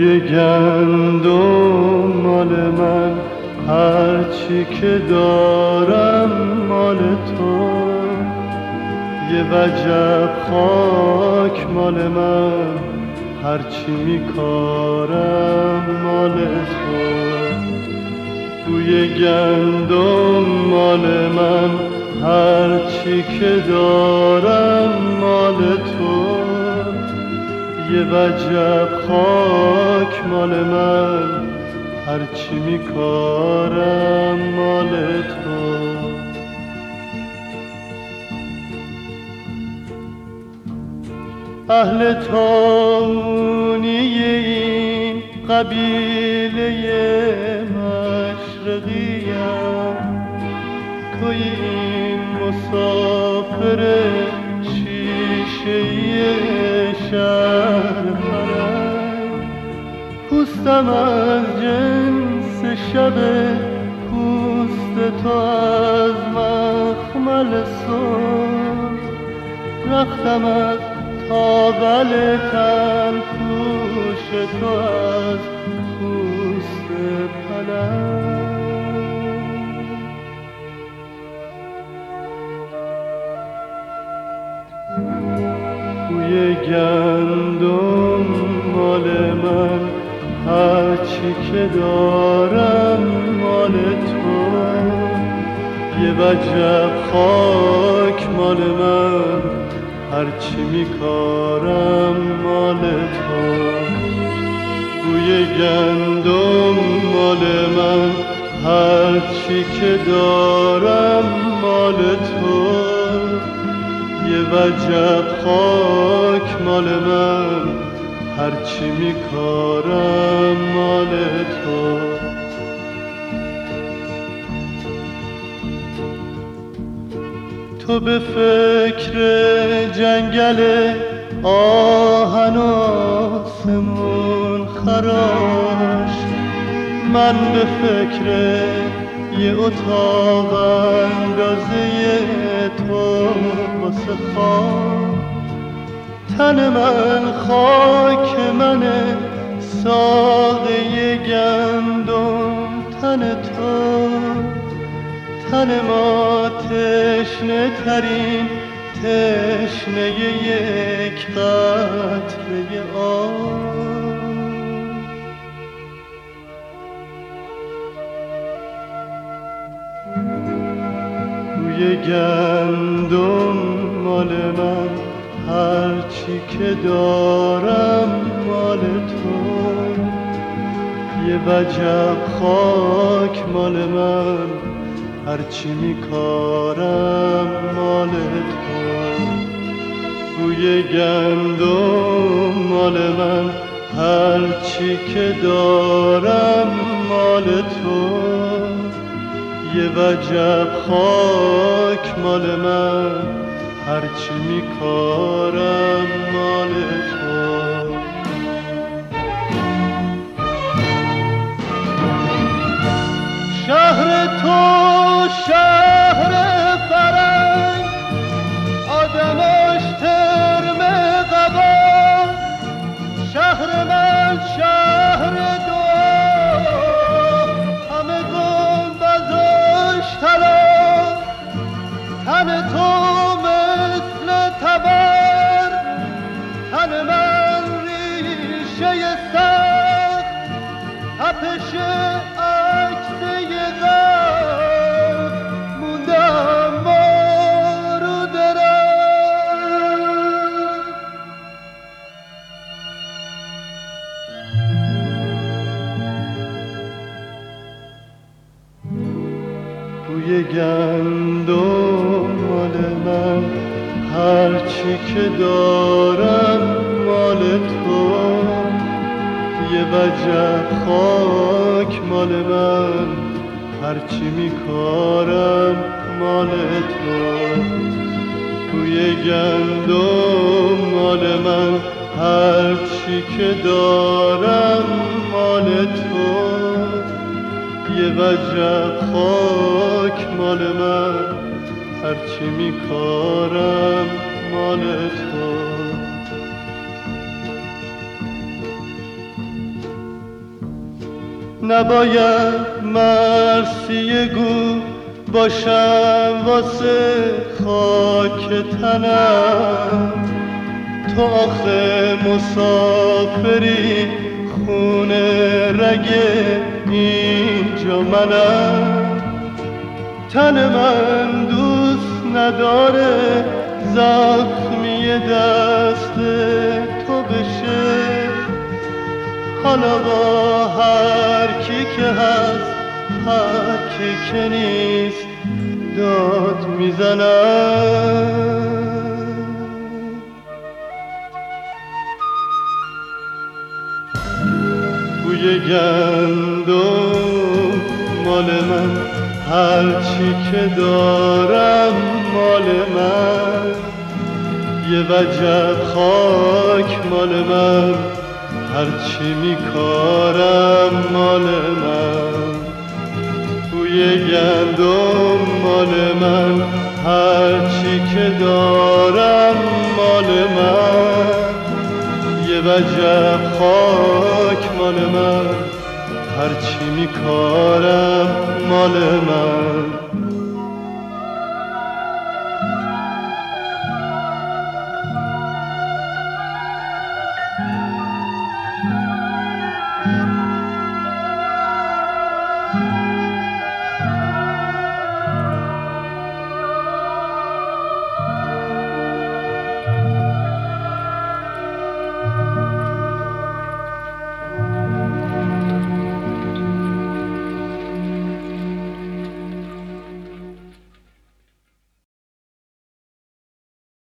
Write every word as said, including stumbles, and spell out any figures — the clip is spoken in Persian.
بوی گندم مال من، هرچی که دارم مال تو. یه وجب خاک مال من، هرچی میکارم مال تو. بوی گندم مال من، هرچی که دارم مال تو. یه وجب خاک مال من، هرچی میکارم مال تو. اهل تاونی این قبیله مشرقیم، توی این مسافر شیشه‌ای شهر فرنگ. پوستم از جنس شب پوست تو، از مخمل سرخ. رختم از تاول تن پوش تو، از پوست پلنگ. بوی گندم مال من، هرچی که دارم مال تو. یه وجب خاک مال من، هرچی میکارم مال تو. بوی گندم مال من، هرچی که دارم مال تو. یه وجب خاک مال من، هرچی میکارم مال تو. تو به فکر جنگل آهن و آسمون خراش، من به فکر یه اتاق اندازه تو واسه خواب. تن من خاک منه، ساقه گندم تن تو. تن ما تشنه ترین تشنه یک قطره آب. بوی گندم مال من، هرچی که دارم مال تو. یه وجب خاک مال من، هرچی میکارم مال تو. بوی گندم مال من، هرچی که دارم مال تو. یه وجب خاک مال من، هرچی میکارم مال تو. شهر تو شهر فرنگ، آدمش ترم قبا. شهر من شهر دعا، همه گنبدش طلا. تن تو مثل تبر، تن من ریشه سخت. تپش عکس یه غم موندم ما رو درم. بوی گندم مال من، هرچی که دارم مال تو. یه وجب خاک مال من، هرچی میکارم مال تو. بوی گندم مال من، هرچی که دارم مال تو. یه وجب خاک مال من، هرچی میکارم مال تو. نباید مرثیه گو باشم واسه خاک تنم. تو آخه مسافری خونه رگ اینجا منم. تن من دوست نداره زخمی دست تو بشه. حالا با هر کی که هست هر کی که نیست داد میزنم. بوی گندم مال من، هرچی که دارم مال من. یه وجب خاک مال من، هرچی میکارم مال من. بوی گندم مال من، هرچی که دارم مال من. یه وجب خاک مال من، هرچی میکارم مال من.